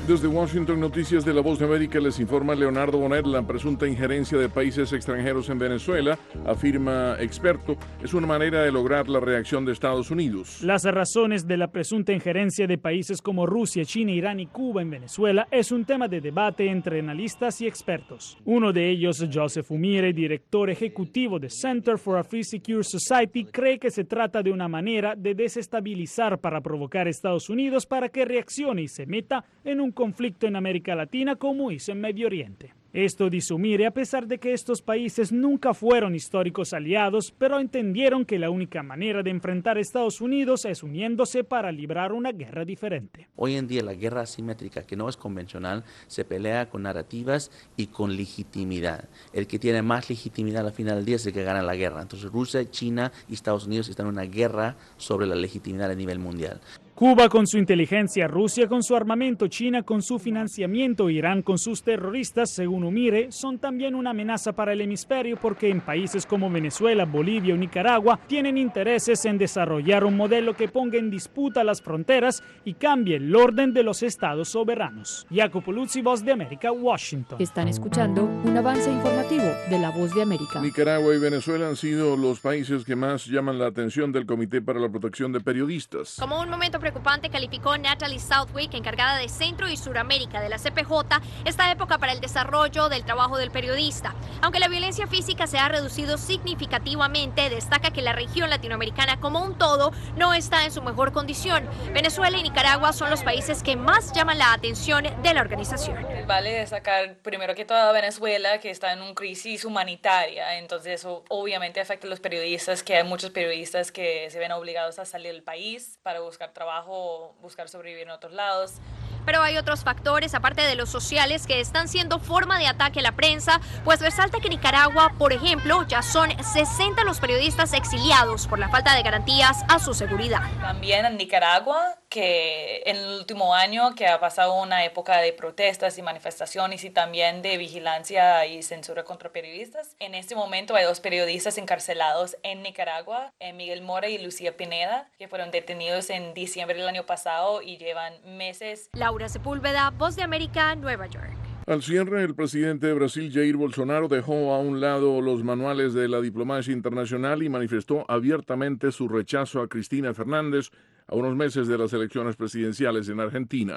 Desde Washington, Noticias de La Voz de América, les informa Leonardo Bonet. La presunta injerencia de países extranjeros en Venezuela, afirma experto, es una manera de lograr la reacción de Estados Unidos. Las razones de la presunta injerencia de países como Rusia, China, Irán y Cuba en Venezuela es un tema de debate entre analistas y expertos. Uno de ellos, Joseph Umire, director ejecutivo de Center for a Free Secure Society, cree que se trata de una manera de desestabilizar para provocar a Estados Unidos para que reaccione y se meta en un conflicto en América Latina como hizo en Medio Oriente. Esto dice Umire a pesar de que estos países nunca fueron históricos aliados, pero entendieron que la única manera de enfrentar a Estados Unidos es uniéndose para librar una guerra diferente. Hoy en día la guerra asimétrica, que no es convencional, se pelea con narrativas y con legitimidad. El que tiene más legitimidad al final del día es el que gana la guerra. Entonces Rusia, China y Estados Unidos están en una guerra sobre la legitimidad a nivel mundial. Cuba con su inteligencia, Rusia con su armamento, China con su financiamiento, Irán con sus terroristas, según Umire, son también una amenaza para el hemisferio porque en países como Venezuela, Bolivia o Nicaragua tienen intereses en desarrollar un modelo que ponga en disputa las fronteras y cambie el orden de los estados soberanos. Jacopo Luzzi, Voz de América, Washington. Están escuchando un avance informativo de La Voz de América. Nicaragua y Venezuela han sido los países que más llaman la atención del Comité para la Protección de Periodistas. Como un momento preocupante calificó Natalie Southwick, encargada de Centro y Suramérica de la CPJ, esta época para el desarrollo del trabajo del periodista. Aunque la violencia física se ha reducido significativamente, destaca que la región latinoamericana como un todo no está en su mejor condición. Venezuela y Nicaragua son los países que más llaman la atención de la organización. Vale destacar primero que todo a Venezuela, que está en una crisis humanitaria, entonces eso obviamente afecta a los periodistas, que hay muchos periodistas que se ven obligados a salir del país para buscar trabajo o buscar sobrevivir en otros lados. Pero hay otros factores, aparte de los sociales, que están siendo forma de ataque a la prensa, pues resalta que Nicaragua, por ejemplo, ya son 60 los periodistas exiliados por la falta de garantías a su seguridad. También en Nicaragua, que en el último año que ha pasado una época de protestas y manifestaciones y también de vigilancia y censura contra periodistas. En este momento hay 2 periodistas encarcelados en Nicaragua, Miguel Mora y Lucía Pineda, que fueron detenidos en diciembre del año pasado y llevan meses. Laura Sepúlveda, Voz de América, Nueva York. Al cierre, el presidente de Brasil, Jair Bolsonaro, dejó a un lado los manuales de la diplomacia internacional y manifestó abiertamente su rechazo a Cristina Fernández a unos meses de las elecciones presidenciales en Argentina.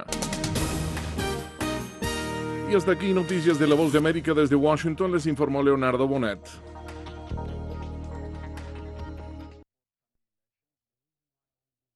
Y hasta aquí Noticias de La Voz de América. Desde Washington les informó Leonardo Bonet.